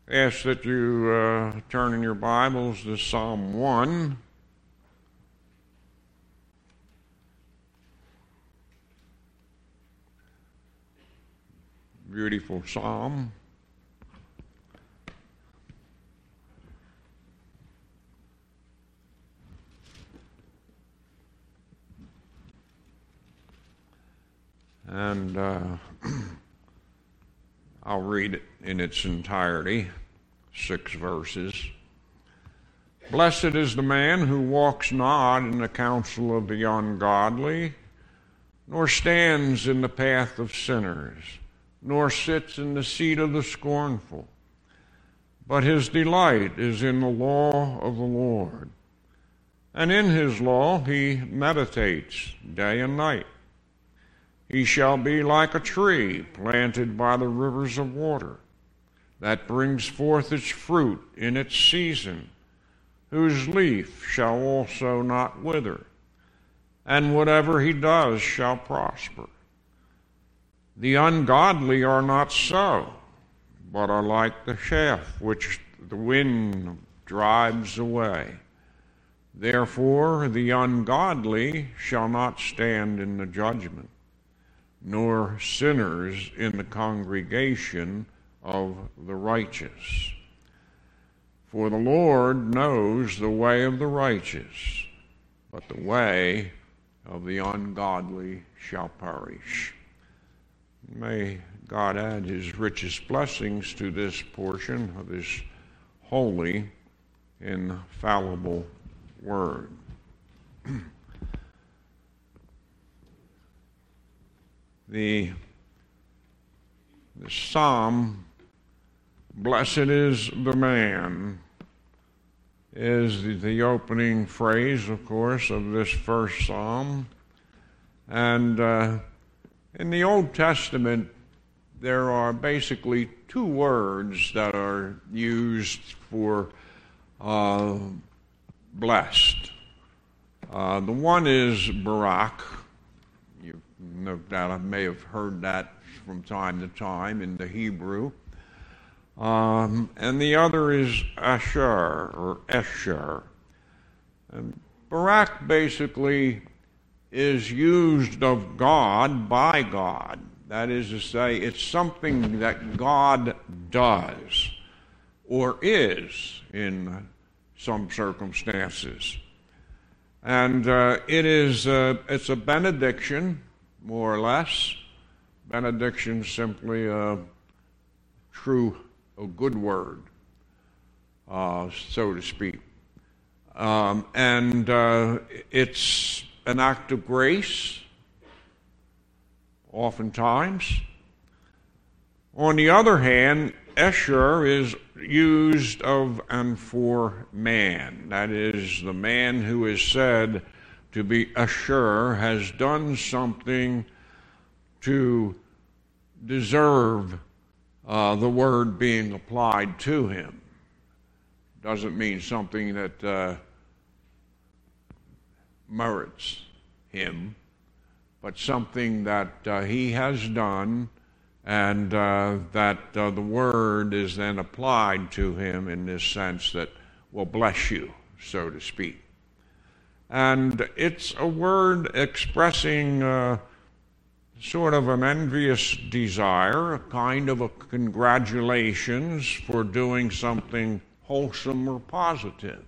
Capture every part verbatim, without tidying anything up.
I ask that you uh, turn in your Bibles to Psalm one. Beautiful psalm. And uh, I'll read it in its entirety, six verses. Blessed is the man who walks not in the counsel of the ungodly, nor stands in the path of sinners, nor sits in the seat of the scornful. But his delight is in the law of the Lord, and in his law he meditates day and night. He shall be like a tree planted by the rivers of water, that brings forth its fruit in its season, whose leaf shall also not wither, and whatever he does shall prosper. The ungodly are not so, but are like the chaff which the wind drives away. Therefore the ungodly shall not stand in the judgment, nor sinners in the congregation of the righteous. For the Lord knows the way of the righteous, but the way of the ungodly shall perish. May God add his richest blessings to this portion of his holy, infallible word. The, the psalm, blessed is the man, is the, the opening phrase, of course, of this first psalm. And uh, in the Old Testament, there are basically two words that are used for uh, blessed. Uh, the one is Barak. You no doubt I may have heard that from time to time in the Hebrew. Um, and the other is Asher, or Esher. And Barak basically is used of God by God. That is to say, it's something that God does, or is in some circumstances. And uh, it is uh, it's a benediction, more or less. Benediction simply a true, a good word, uh, so to speak. Um, and uh, it's an act of grace, oftentimes. On the other hand, Esher is used of and for man. That is, the man who is said to be Asher has done something to deserve uh, the word being applied to him. Doesn't mean something that uh, merits him, but something that uh, he has done, and uh, that uh, the word is then applied to him in this sense that will bless you, so to speak. And it's a word expressing uh, sort of an envious desire, a kind of a congratulations for doing something wholesome or positive.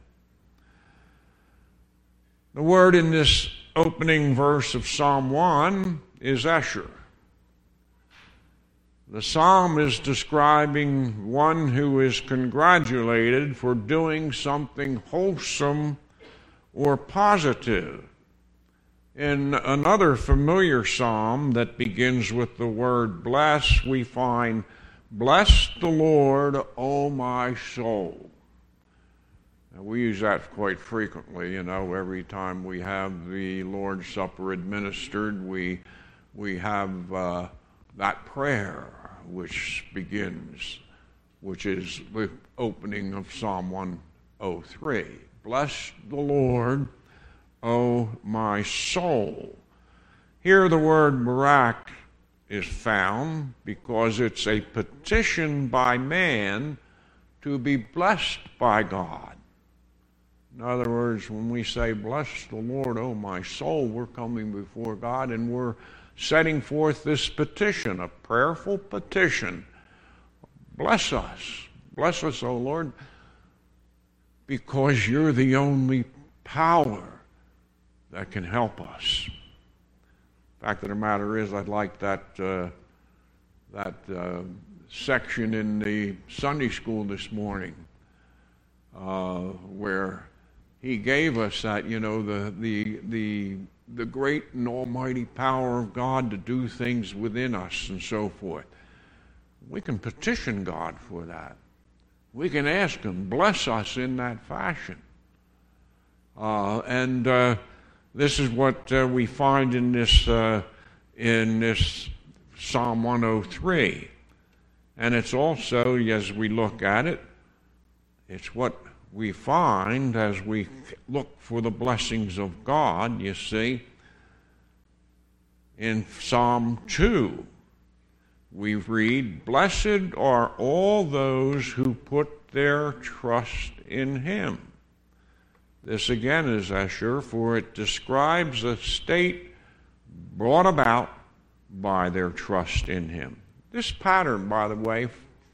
The word in this opening verse of Psalm one is Esher. The psalm is describing one who is congratulated for doing something wholesome or positive. In another familiar psalm that begins with the word bless, we find, "Bless the Lord, O my soul." Now, we use that quite frequently, you know, every time we have the Lord's Supper administered, we, we have uh, that prayer which begins, which is the opening of Psalm one oh three. Bless the Lord, O my soul. Here the word Barak is found because it's a petition by man to be blessed by God. In other words, when we say, bless the Lord, O my soul, we're coming before God and we're setting forth this petition, a prayerful petition. Bless us. Bless us, O Lord, because you're the only power that can help us. The fact of the matter is, I'd like that uh, that uh, section in the Sunday school this morning uh, where he gave us that, you know, the the the the great and almighty power of God to do things within us and so forth. We can petition God for that. We can ask him, bless us in that fashion. Uh, and uh, this is what uh, we find in this uh, in this Psalm one oh three. And it's also, as we look at it, it's what we find as we look for the blessings of God, you see. In Psalm two, we read, blessed are all those who put their trust in him. This again is Escher, for it describes a state brought about by their trust in him. This pattern, by the way,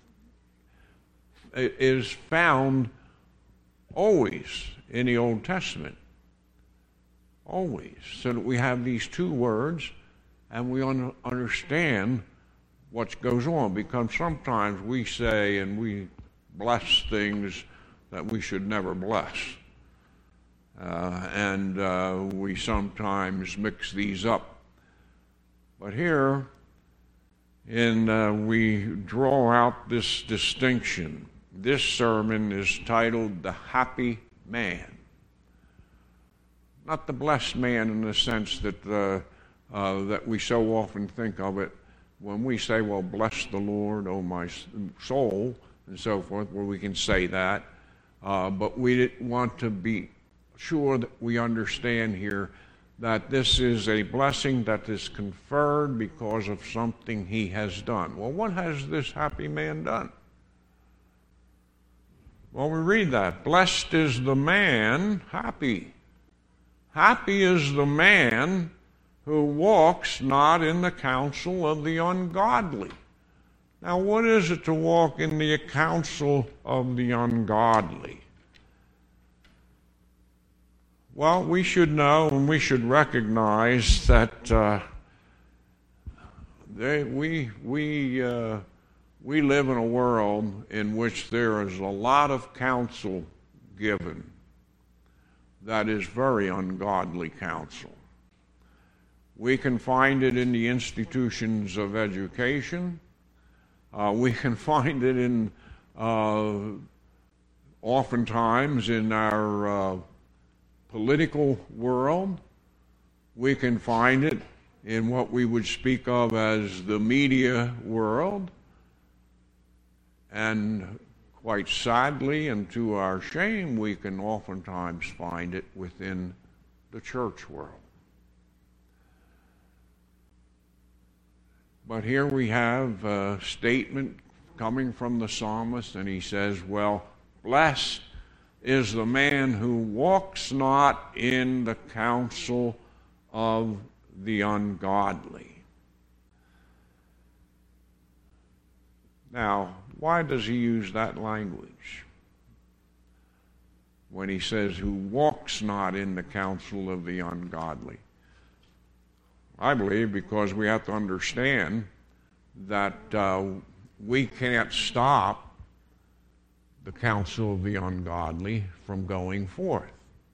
is found always in the Old Testament. Always. So that we have these two words and we un- understand what goes on, because sometimes we say and we bless things that we should never bless. Uh, and uh, we sometimes mix these up. But here, in, uh, we draw out this distinction. This sermon is titled, The Happy Man. Not the blessed man in the sense that, uh, uh, that we so often think of it when we say, well, bless the Lord, O my soul, and so forth, where we can say that. Uh, but we want to be sure that we understand here that this is a blessing that is conferred because of something he has done. Well, what has this happy man done? Well, we read that. Blessed is the man, happy. Happy is the man who walks not in the counsel of the ungodly. Now, what is it to walk in the counsel of the ungodly? Well, we should know and we should recognize that uh, they, we we uh, we live in a world in which there is a lot of counsel given that is very ungodly counsel. We can find it in the institutions of education. Uh, we can find it in uh, oftentimes in our uh, political world. We can find it in what we would speak of as the media world. And quite sadly and to our shame, we can oftentimes find it within the church world. But here we have a statement coming from the psalmist, and he says, well, blessed is the man who walks not in the counsel of the ungodly. Now, why does he use that language when he says, who walks not in the counsel of the ungodly? I believe because we have to understand that uh, we can't stop the counsel of the ungodly from going forth.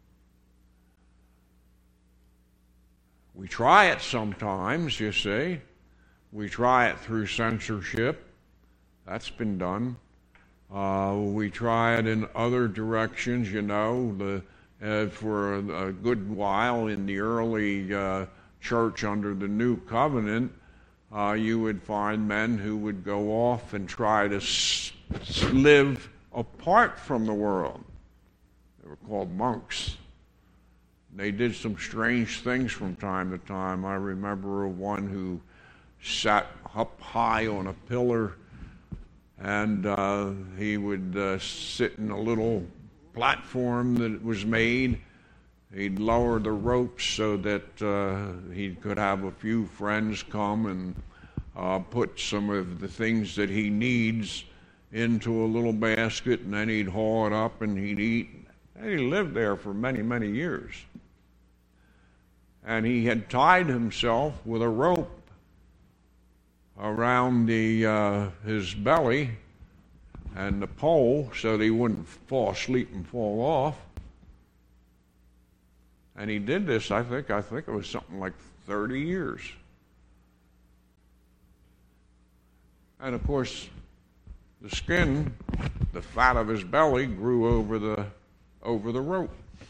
We try it sometimes, you see. We try it through censorship. That's been done. Uh, we try it in other directions, you know. The, uh, for a, a good while in the early uh, church under the New Covenant, uh, you would find men who would go off and try to s- live apart from the world. They were called monks. They did some strange things from time to time. I remember one who sat up high on a pillar and uh, he would uh, sit in a little platform that was made. He'd lower the ropes so that uh, he could have a few friends come and uh, put some of the things that he needs into a little basket, and then he'd haul it up and he'd eat. And he lived there for many, many years. And he had tied himself with a rope around the uh, his belly and the pole so that he wouldn't fall asleep and fall off. And he did this, I think, I think it was something like thirty years. And of course, the skin, the fat of his belly, grew over the over the rope.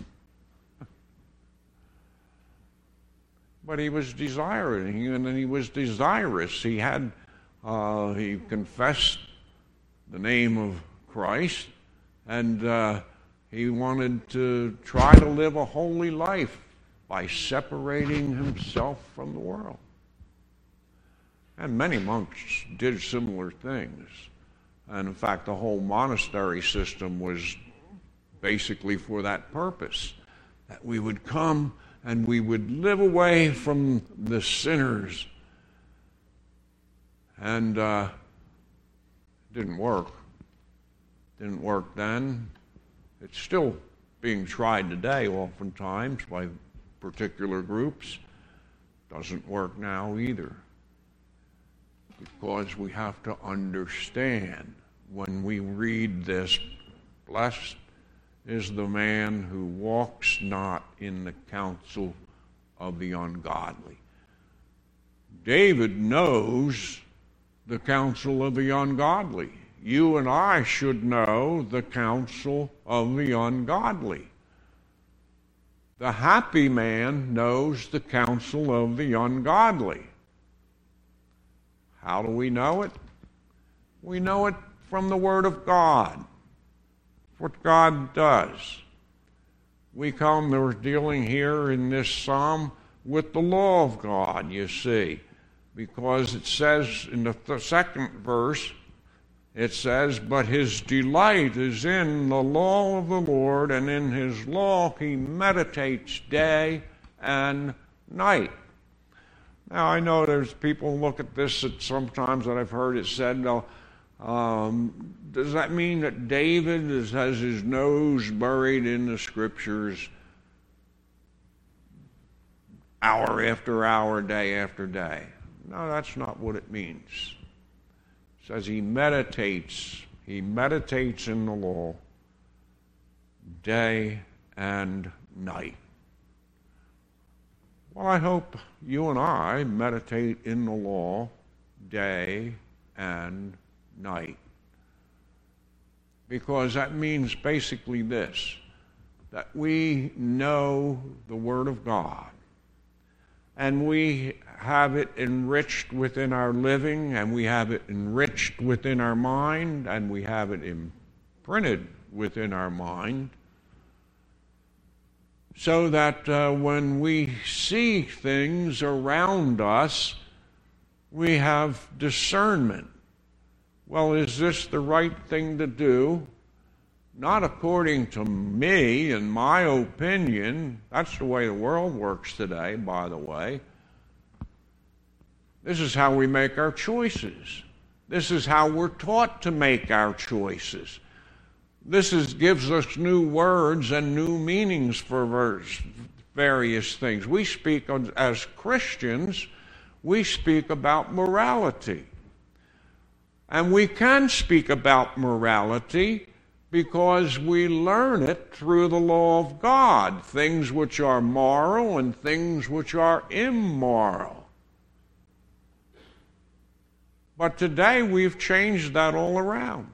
But he was desiring, and he was desirous. He had, uh, he confessed the name of Christ, and uh, he wanted to try to live a holy life by separating himself from the world. And many monks did similar things. And in fact, the whole monastery system was basically for that purpose, that we would come and we would live away from the sinners. And uh, it didn't work. Didn't work then. It's still being tried today oftentimes by particular groups. Doesn't work now either. Because we have to understand when we read this, blessed is the man who walks not in the counsel of the ungodly. David knows the counsel of the ungodly. You and I should know the counsel of the ungodly. The happy man knows the counsel of the ungodly. How do we know it? We know it from the Word of God. What God does. We come, we're dealing here in this psalm with the law of God, you see, because it says in the th- second verse, it says, but his delight is in the law of the Lord, and in his law he meditates day and night. Now, I know there's people look at this at sometimes that I've heard it said, no, um, does that mean that David is, has his nose buried in the Scriptures hour after hour, day after day? No, that's not what it means. It says he meditates, he meditates in the law day and night. Well, I hope you and I meditate in the law day and night. Because that means basically this, that we know the Word of God, and we have it enriched within our living, and we have it enriched within our mind, and we have it imprinted within our mind, so that uh, when we see things around us, we have discernment. Well, is this the right thing to do? Not according to me and my opinion. That's the way the world works today, by the way. This is how we make our choices. This is how we're taught to make our choices. This is, gives us new words and new meanings for various things. We speak of, as Christians, we speak about morality. And we can speak about morality because we learn it through the law of God, things which are moral and things which are immoral. But today we've changed that all around.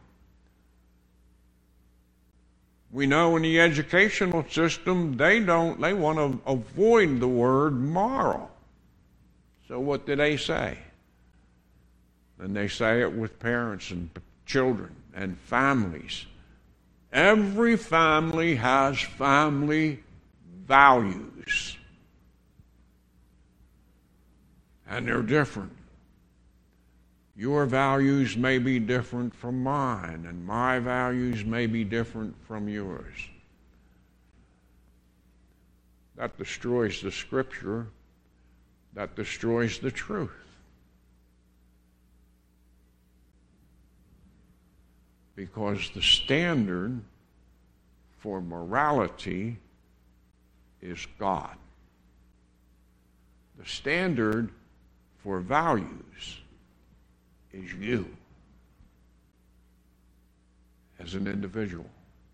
We know in the educational system, they don't, they want to avoid the word moral. So what do they say? And they say it with parents and children and families. Every family has family values. And they're different. Your values may be different from mine, and my values may be different from yours. That destroys the Scripture. That destroys the truth. Because the standard for morality is God. The standard for values is you as an individual.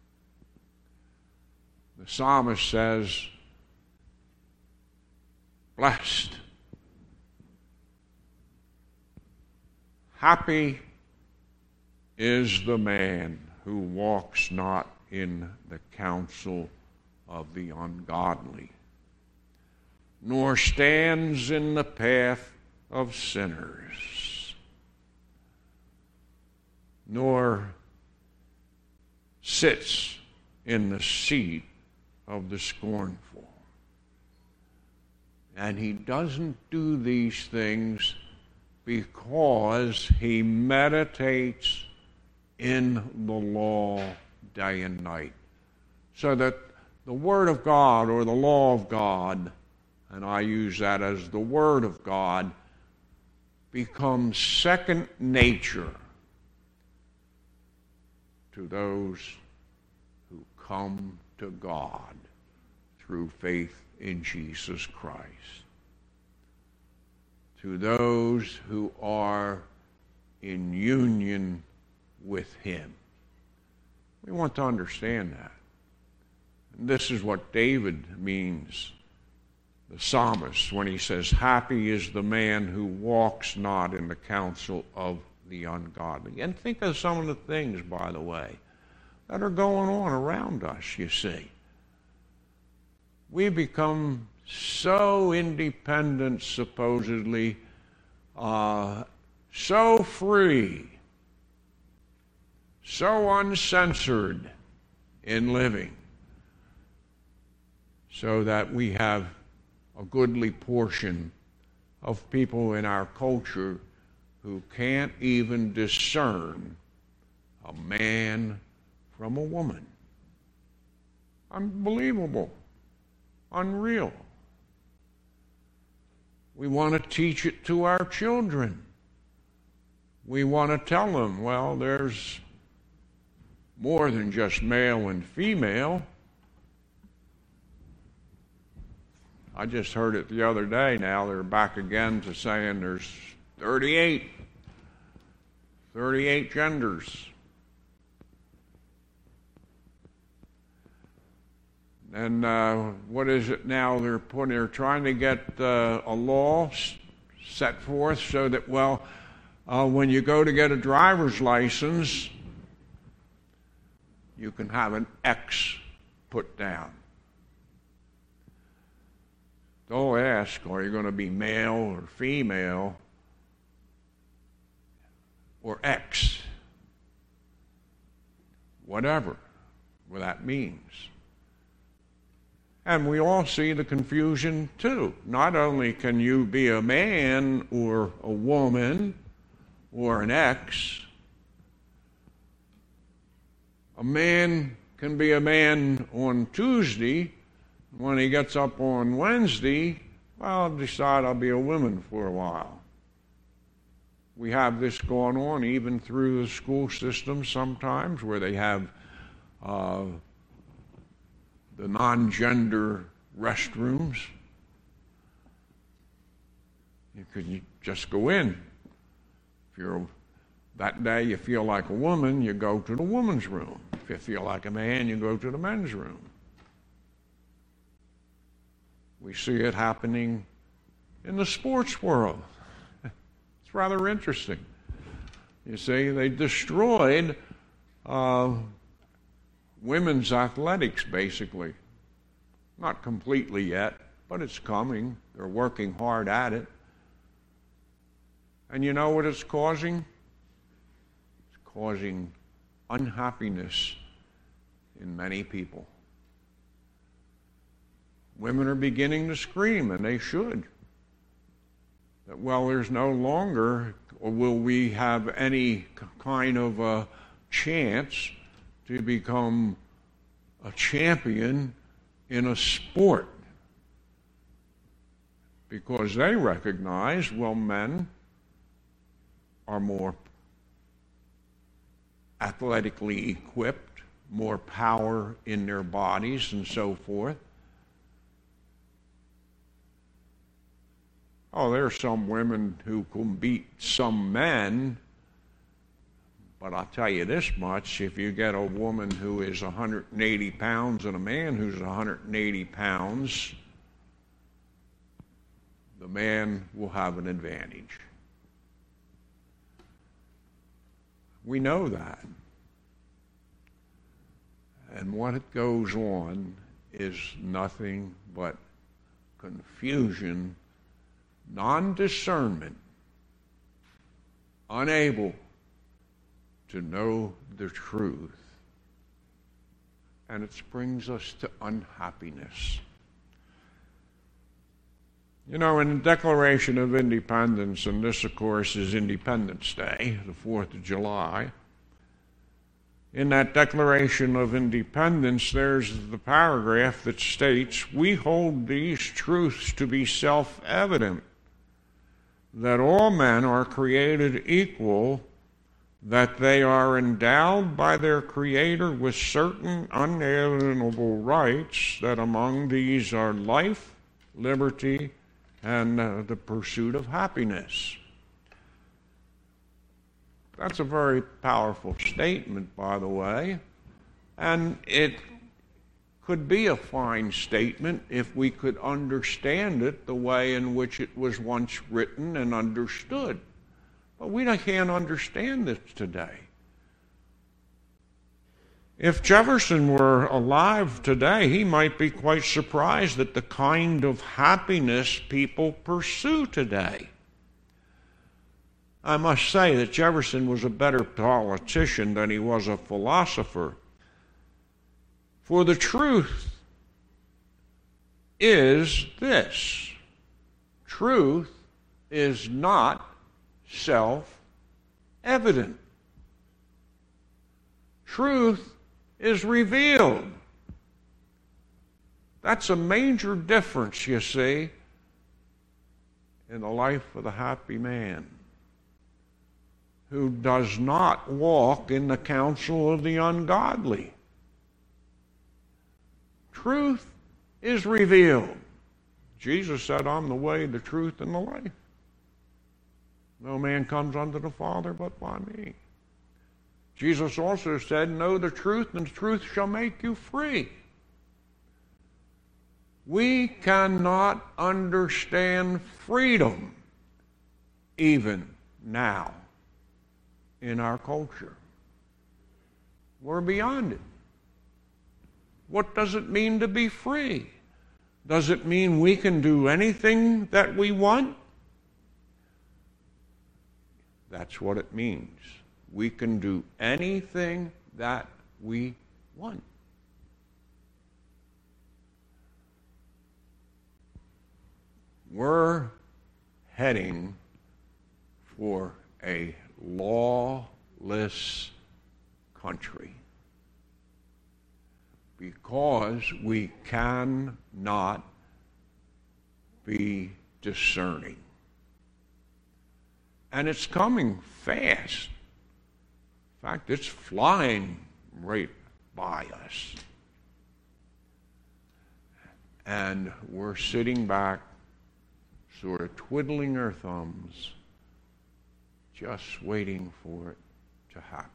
The psalmist says, blessed, happy is the man who walks not in the counsel of the ungodly, nor stands in the path of sinners, nor sits in the seat of the scornful. And he doesn't do these things because he meditates in the law day and night. So that the Word of God, or the law of God, and I use that as the Word of God, becomes second nature to those who come to God through faith in Jesus Christ. To those who are in union with Him. We want to understand that. And this is what David means, the psalmist, when he says, happy is the man who walks not in the counsel of the ungodly. And think of some of the things, by the way, that are going on around us, you see. We become so independent, supposedly, uh, so free, so uncensored in living, so that we have a goodly portion of people in our culture who can't even discern a man from a woman. Unbelievable. Unreal. We want to teach it to our children. We want to tell them, well, there's more than just male and female. I just heard it the other day now. They're back again to saying there's thirty-eight. thirty-eight genders. And uh, what is it now? They're putting, they're trying to get uh, a law set forth so that, well, uh, when you go to get a driver's license, you can have an X put down. They'll ask, are you going to be male or female or X? Whatever that means. And we all see the confusion too. Not only can you be a man or a woman or an X, a man can be a man on Tuesday. When he gets up on Wednesday, well, I'll decide I'll be a woman for a while. We have this going on even through the school system sometimes, where they have uh, the non-gender restrooms. You could just go in. If you're that day you feel like a woman, you go to the woman's room. If you feel like a man, you go to the men's room. We see it happening in the sports world. It's rather interesting. You see, they destroyed uh, women's athletics, basically. Not completely yet, but it's coming. They're working hard at it. And you know what it's causing? It's causing unhappiness in many people. Women are beginning to scream, and they should. that, well, there's no longer, or will we have any kind of a chance to become a champion in a sport, because they recognize, well, men are more athletically equipped, more power in their bodies and so forth. Oh, there are some women who can beat some men, but I'll tell you this much, if you get a woman who is one hundred eighty pounds and a man who's one hundred eighty pounds, the man will have an advantage. We know that. And what it goes on is nothing but confusion, non-discernment, unable to know the truth. And it brings us to unhappiness. You know, in the Declaration of Independence, and this, of course, is Independence Day, the fourth of July, in that Declaration of Independence, there's the paragraph that states, "We hold these truths to be self-evident, that all men are created equal, that they are endowed by their Creator with certain unalienable rights, that among these are life, liberty, and uh, the pursuit of happiness." That's a very powerful statement, by the way, and it could be a fine statement if we could understand it the way in which it was once written and understood. But we can't understand this today. If Jefferson were alive today, he might be quite surprised at the kind of happiness people pursue today. I must say that Jefferson was a better politician than he was a philosopher. For the truth is this: truth is not self-evident. Truth is revealed. That's a major difference, you see, in the life of the happy man, who does not walk in the counsel of the ungodly. Truth is revealed. Jesus said, "I'm the way, the truth, and the life. No man comes unto the Father but by me." Jesus also said, "Know the truth, and the truth shall make you free." We cannot understand freedom even now in our culture. We're beyond it. What does it mean to be free? Does it mean we can do anything that we want? That's what it means. We can do anything that we want. We're heading for a lawless country because we cannot be discerning. And it's coming fast. In fact, it's flying right by us. And we're sitting back, sort of twiddling our thumbs, just waiting for it to happen.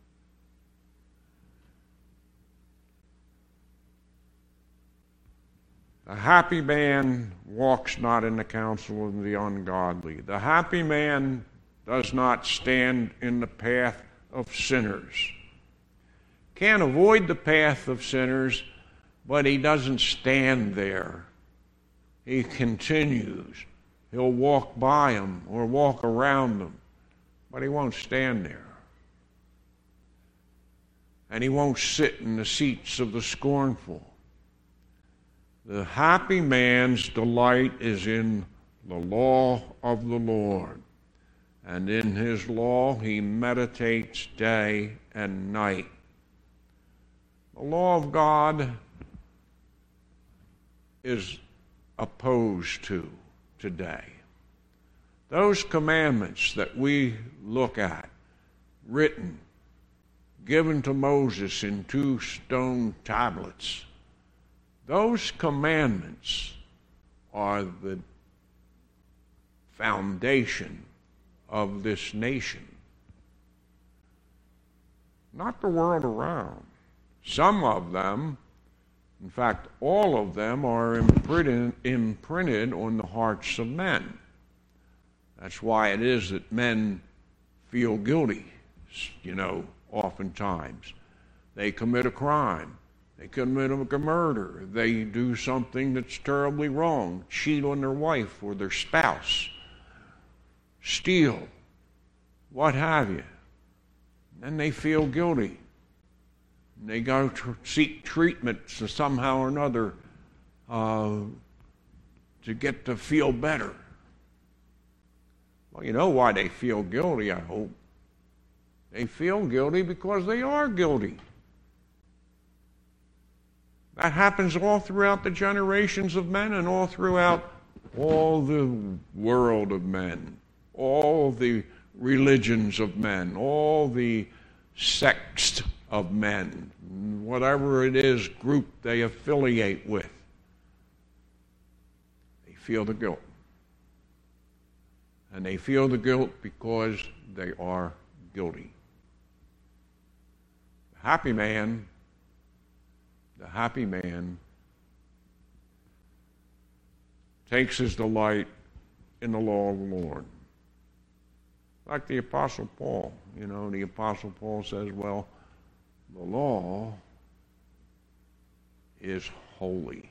The happy man walks not in the counsel of the ungodly. The happy man does not stand in the path of sinners. Can't avoid the path of sinners, but he doesn't stand there. He continues. He'll walk by them or walk around them, but he won't stand there. And he won't sit in the seats of the scornful. The happy man's delight is in the law of the Lord, and in his law he meditates day and night. The law of God is opposed to today. Those commandments that we look at, written, given to Moses in two stone tablets, those commandments are the foundation of this nation, not the world around. Some of them, in fact, all of them, are imprinted, imprinted on the hearts of men. That's why it is that men feel guilty, you know, oftentimes. They commit a crime. They commit a murder. They do something that's terribly wrong. Cheat on their wife or their spouse. Steal. What have you. Then they feel guilty. They go to seek treatment somehow or another uh, to get to feel better. Well, you know why they feel guilty, I hope. They feel guilty because they are guilty. That happens all throughout the generations of men and all throughout all the world of men, all the religions of men, all the sects of men, whatever it is group they affiliate with. They feel the guilt. And they feel the guilt because they are guilty. The happy man, the happy man takes his delight in the law of the Lord. Like the Apostle Paul. You know, the Apostle Paul says, well, the law is holy.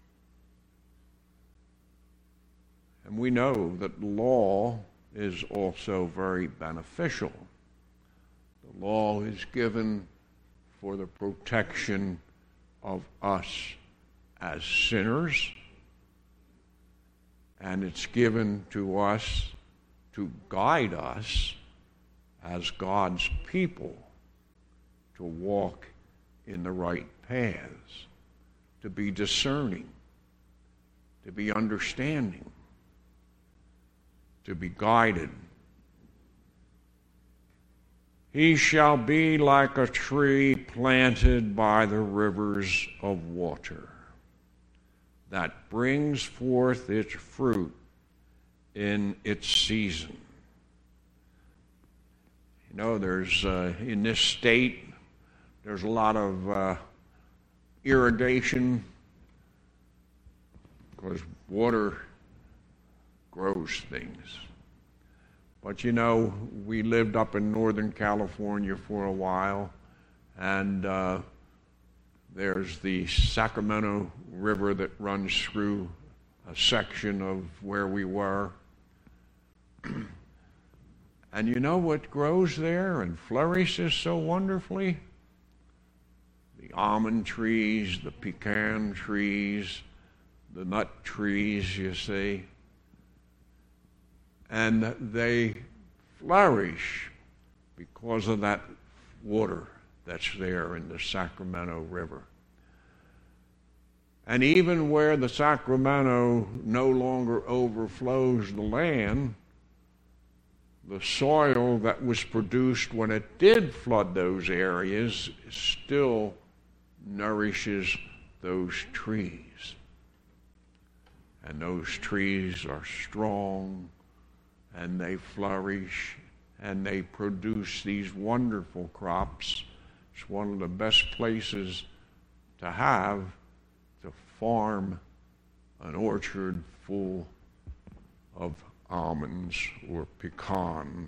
And we know that the law is also very beneficial. The law is given for the protection of us as sinners, and it's given to us to guide us as God's people to walk in the right paths, to be discerning, to be understanding, to be guided. He shall be like a tree planted by the rivers of water that brings forth its fruit in its season. You know, there's, uh, in this state, there's a lot of uh, irrigation because water grows things. But you know, we lived up in Northern California for a while, and uh, there's the Sacramento River that runs through a section of where we were. And you know what grows there and flourishes so wonderfully? The almond trees, the pecan trees, the nut trees, you see. And they flourish because of that water that's there in the Sacramento River. And even where the Sacramento no longer overflows the land, the soil that was produced when it did flood those areas still nourishes those trees. And those trees are strong, and they flourish, and they produce these wonderful crops. It's one of the best places to have to farm an orchard full of almonds or pecans.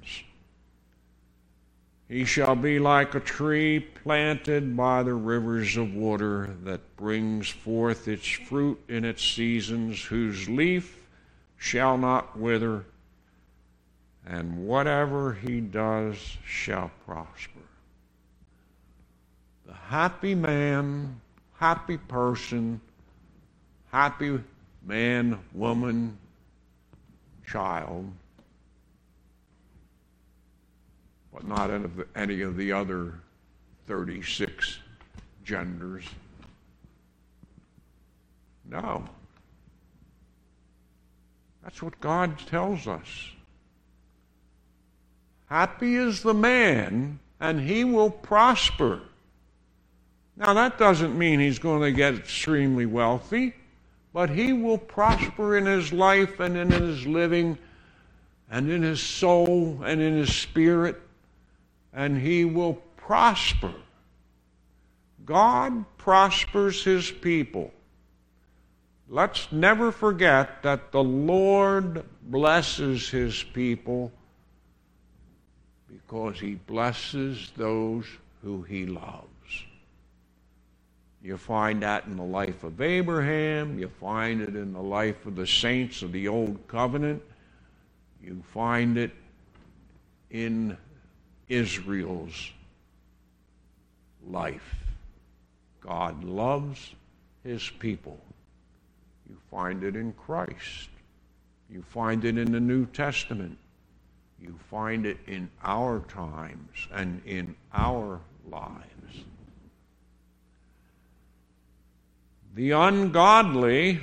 He shall be like a tree planted by the rivers of water that brings forth its fruit in its seasons, whose leaf shall not wither, and whatever he does shall prosper. The happy man, happy person, happy man, woman, child, but not any of the, any of the other thirty-six genders. No. That's what God tells us. Happy is the man, and he will prosper. Now, that doesn't mean he's going to get extremely wealthy, but he will prosper in his life and in his living and in his soul and in his spirit, and he will prosper. God prospers his people. Let's never forget that the Lord blesses his people because he blesses those who he loves. You find that in the life of Abraham. You find it in the life of the saints of the Old Covenant. You find it in Israel's life. God loves his people. You find it in Christ. You find it in the New Testament. You find it in our times and in our lives. The ungodly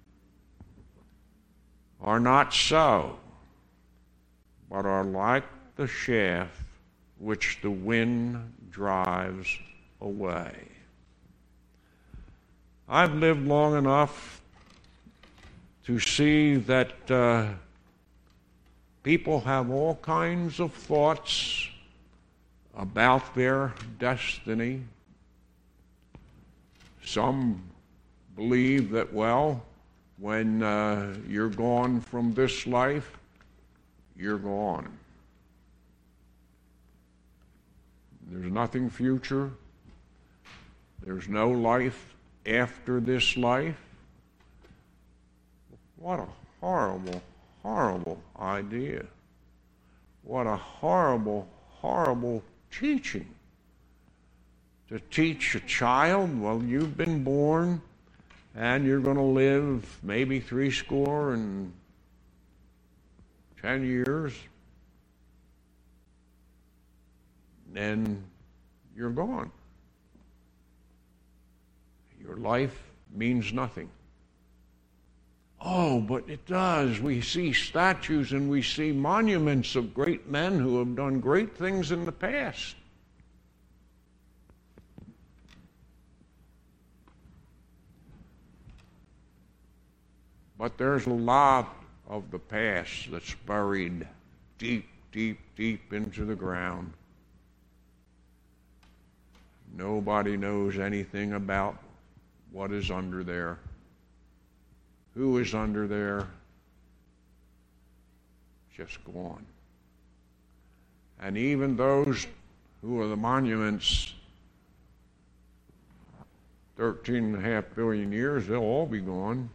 are not so, but are like the chaff which the wind drives away. I've lived long enough to see that uh, people have all kinds of thoughts about their destiny. Some believe that, well, when uh, you're gone from this life, you're gone. There's nothing future. There's no life after this life. What a horrible, horrible idea. What a horrible, horrible teaching. To teach a child, well, you've been born and you're going to live maybe three score and ten years, then you're gone. Your life means nothing. Oh, but it does. We see statues and we see monuments of great men who have done great things in the past. But there's a lot of the past that's buried deep, deep, deep into the ground. Nobody knows anything about what is under there. Who is under there? Just gone. And even those who are the monuments, thirteen and a half billion years, they'll all be gone.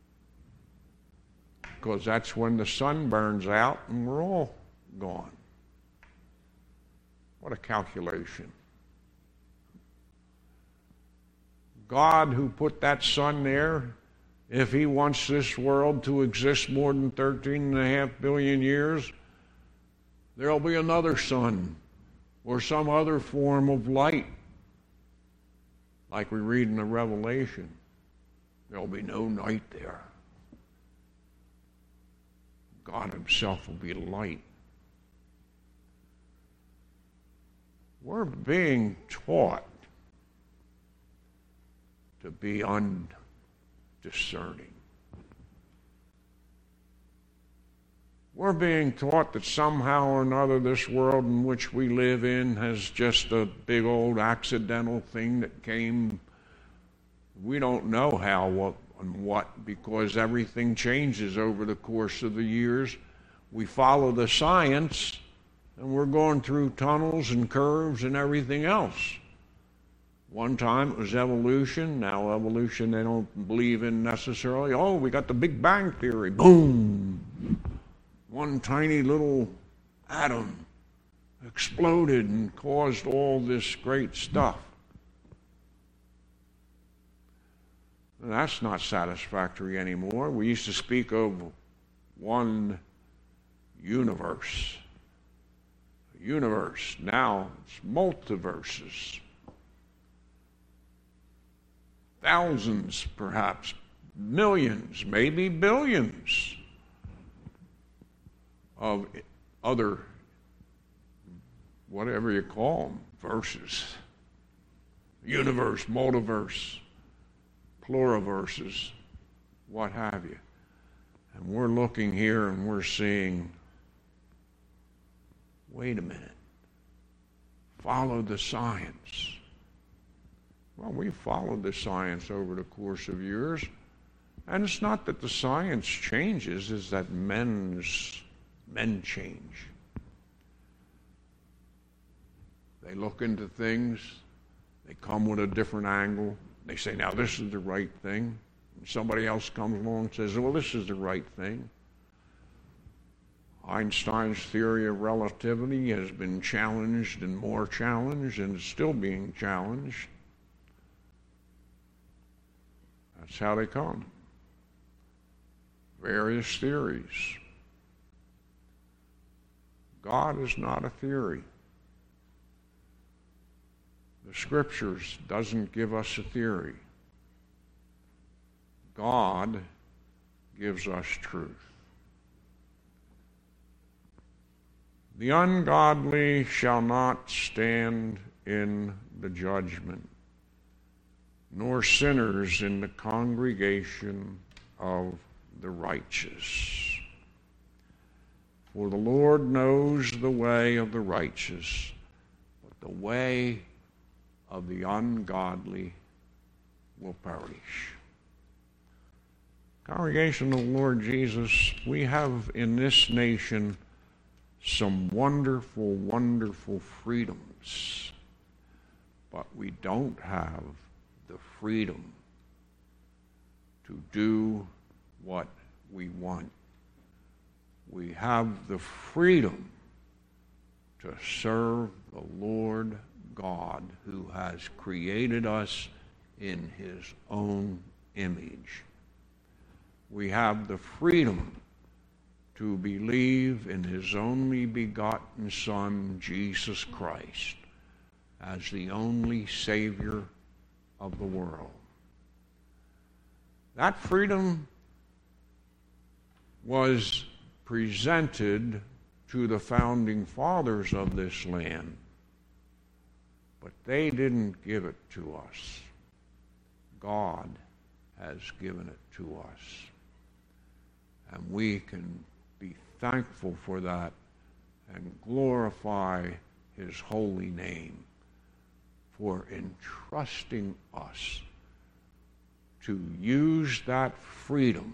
Because that's when the sun burns out and we're all gone. What a calculation. God, who put that sun there, if he wants this world to exist more than thirteen and a half billion years, there'll be another sun or some other form of light. Like we read in the Revelation, there'll be no night there. God himself will be light. We're being taught to be undiscerning. We're being taught that somehow or another this world in which we live in has just a big old accidental thing that came. We don't know how, what, and what, because everything changes over the course of the years. We follow the science, and we're going through tunnels and curves and everything else. One time it was evolution. Now evolution they don't believe in necessarily. Oh, we got the Big Bang Theory. Boom! One tiny little atom exploded and caused all this great stuff. That's not satisfactory anymore. We used to speak of one universe. Universe. Now it's multiverses. Thousands, perhaps millions, maybe billions of other, whatever you call them, verses. Universe, multiverse, pluriverses, what have you. And we're looking here and we're seeing, wait a minute, follow the science. Well, we followed the science over the course of years, and it's not that the science changes, it's that men's men change. They look into things, they come with a different angle, they say, now this is the right thing. And somebody else comes along and says, well, this is the right thing. Einstein's theory of relativity has been challenged and more challenged and is still being challenged. That's how they come. Various theories. God is not a theory. The Scriptures doesn't give us a theory. God gives us truth. The ungodly shall not stand in the judgment, nor sinners in the congregation of the righteous. For the Lord knows the way of the righteous, but the way of the ungodly will perish. Congregation of the Lord Jesus, we have in this nation some wonderful, wonderful freedoms, but we don't have the freedom to do what we want. We have the freedom to serve the Lord God who has created us in his own image. We have the freedom to believe in his only begotten Son, Jesus Christ, as the only Savior of the world. That freedom was presented to the founding fathers of this land, but they didn't give it to us. God has given it to us. And we can be thankful for that and glorify his holy name for entrusting us to use that freedom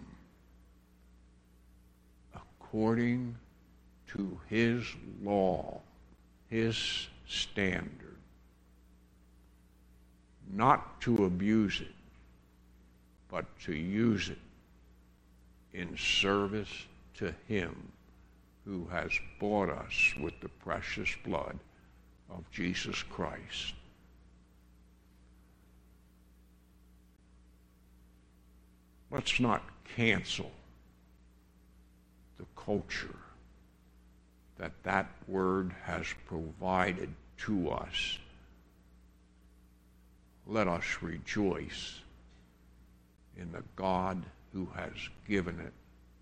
according to his law, his standard. Not to abuse it, but to use it in service to him who has bought us with the precious blood of Jesus Christ. Let's not cancel the culture that that word has provided to us. Let us rejoice in the God who has given it,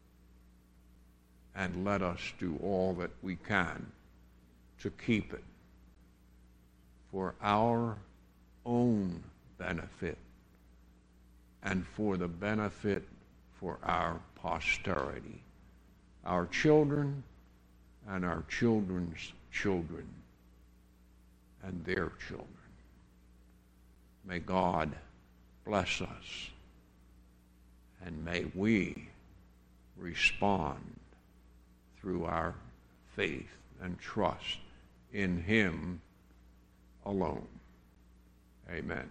and let us do all that we can to keep it for our own benefit and for the benefit for our posterity, our children and our children's children and their children. May God bless us, and may we respond through our faith and trust in him alone. Amen.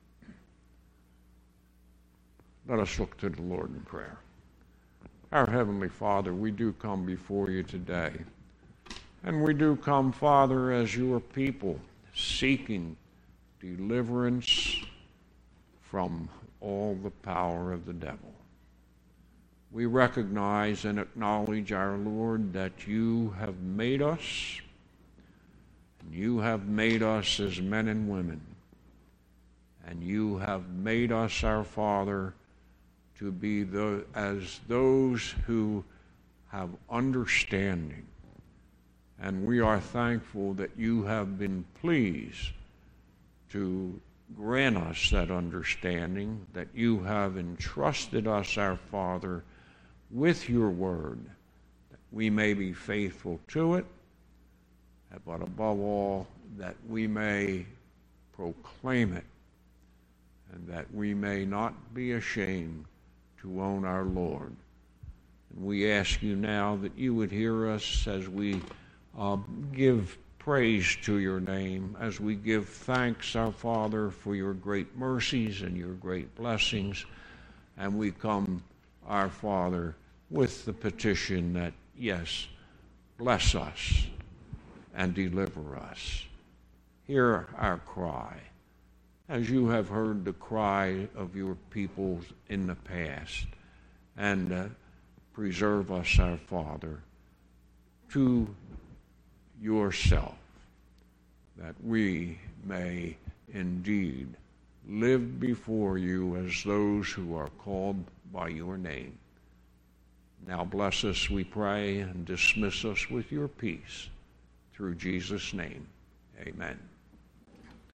Let us look to the Lord in prayer. Our Heavenly Father, we do come before you today, and we do come, Father, as your people, seeking deliverance from all the power of the devil. We recognize and acknowledge, our Lord, that you have made us, and you have made us as men and women, and you have made us, our Father, to be the, as those who have understanding. And we are thankful that you have been pleased to grant us that understanding, that you have entrusted us, our Father, with your word, that we may be faithful to it, but above all, that we may proclaim it, and that we may not be ashamed to own our Lord. And we ask you now that you would hear us as we uh, give praise to your name, as we give thanks, our Father, for your great mercies and your great blessings. And we come, our Father, with the petition that, yes, bless us and deliver us. Hear our cry, as you have heard the cry of your people in the past, and uh, preserve us, our Father, to yourself, that we may indeed live before you as those who are called by your name. Now bless us, we pray, and dismiss us with your peace. Through Jesus' name, amen.